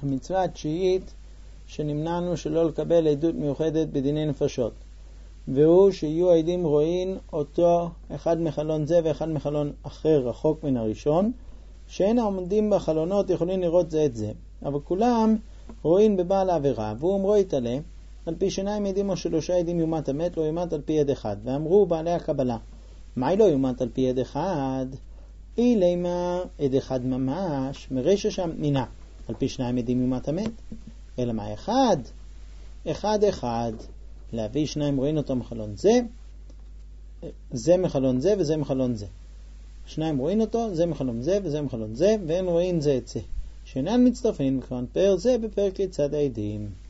המצווה התשיעית שנמנענו שלא לקבל עדות מיוחדת בדיני נפשות, והוא שיהיו העדים רואים אותו אחד מחלון זה ואחד מחלון אחר רחוק מן הראשון, שאין העומדים בחלונות יכולים לראות זה את זה, אבל כולם רואים בבעל העבירה, והוא אמרו יתעלה, על פי שניים עדים או שלושה עדים יומת המת, לא יומת על פי עד אחד. ואמרו בעלי הקבלה, מה לא יומת על פי עד אחד? אילימה עד אחד ממש, מרשע שם נינה, על פי שניים עדים יומת המת. אלא מה אחד? אחד, להביא שניים רואים אותו מחלון זה, זה מחלון זה וזה מחלון זה. שניים רואים אותו, זה מחלון זה וזה מחלון זה, והם רואים זה את זה. שאינן מצטרפים וכאן פר זה בפרק לצד העדים.